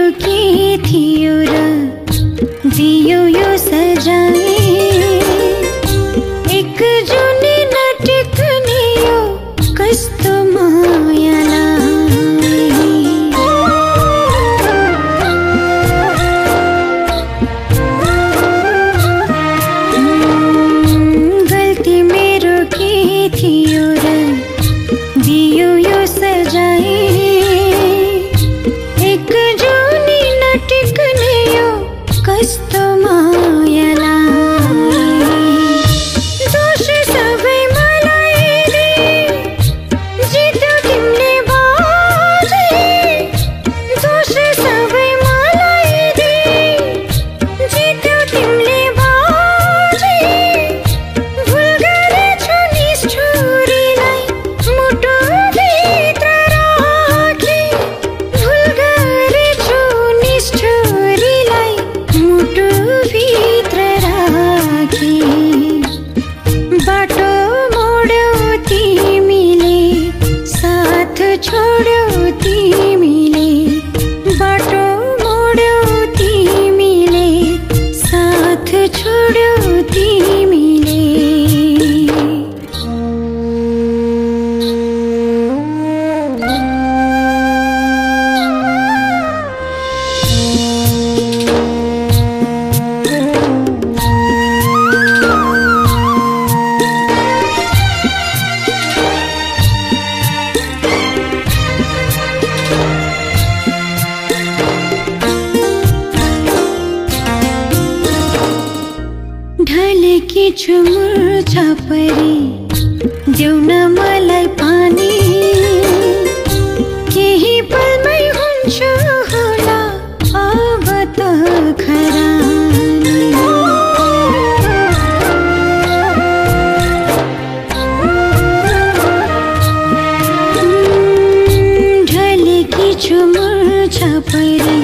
के थियो र दियो यो सजाय एक जुनी नटिक्ने यो कस्तो मायालाई गल्ती मेरो के थियो र दियो यो सजाय एक जुनी नटिक्ने यो कस्तो मायालाई दोष सबै मलाई दे जित्यो तिमीले बाजे दोष सबै मलाई दे जित्यो तिमीले बाजे भुल गरेछु निष्ठुरीलाई मुटुभित्र राखी भुल गरेछु निष्ठुरीलाई मुटुभित्र राखी बाटो मोड्यौ तिमीले साथ छोड्यौ तिमीले बाटो मोड्यौ तिमीले साथ छोड्यौ तिमीले ढलेकी छु मुर्छा परी देऊ न मलाई पानी केही पलमै हुन्छु होला अब त खरानी ढलेकी छु मुर्छा परी